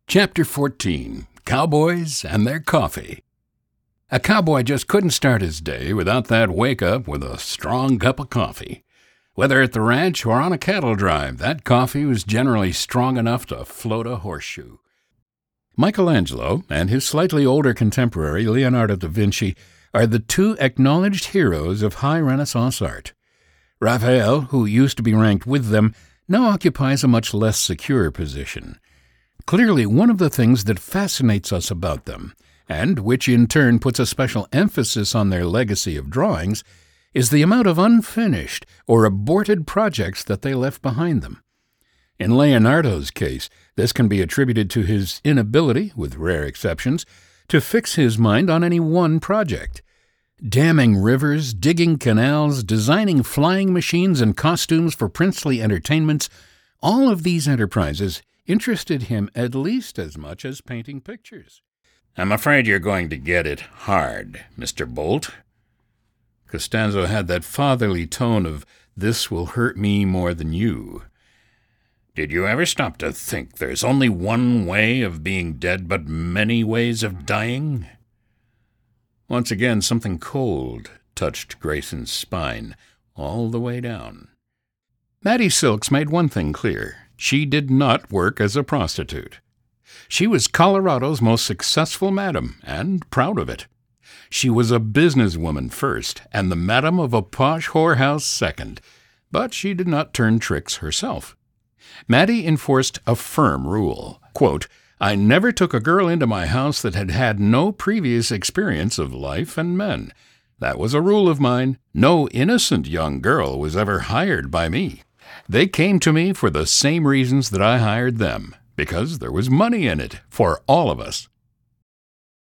Chapter 14, Cowboys and Their Coffee. A cowboy just couldn't start his day without that wake-up with a strong cup of coffee. Whether at the ranch or on a cattle drive, that coffee was generally strong enough to float a horseshoe. Michelangelo and his slightly older contemporary Leonardo da Vinci are the two acknowledged heroes of high Renaissance art. Raphael, who used to be ranked with them, now occupies a much less secure position. Clearly, one of the things that fascinates us about them, and which in turn puts a special emphasis on their legacy of drawings, is the amount of unfinished or aborted projects that they left behind them. In Leonardo's case, this can be attributed to his inability, with rare exceptions, to fix his mind on any one project. Damming rivers, digging canals, designing flying machines and costumes for princely entertainments, all of these enterprises interested him at least as much as painting pictures. "I'm afraid you're going to get it hard, Mr. Bolt." Costanzo had that fatherly tone of, "This will hurt me more than you." "Did you ever stop to think there's only one way of being dead, but many ways of dying?" Once again, something cold touched Grayson's spine, all the way down. Mattie Silks made one thing clear. She did not work as a prostitute. She was Colorado's most successful madam, and proud of it. She was a businesswoman first, and the madam of a posh whorehouse second, but she did not turn tricks herself. Mattie enforced a firm rule. Quote, "I never took a girl into my house that had had no previous experience of life and men. That was a rule of mine. No innocent young girl was ever hired by me. They came to me for the same reasons that I hired them, because there was money in it for all of us."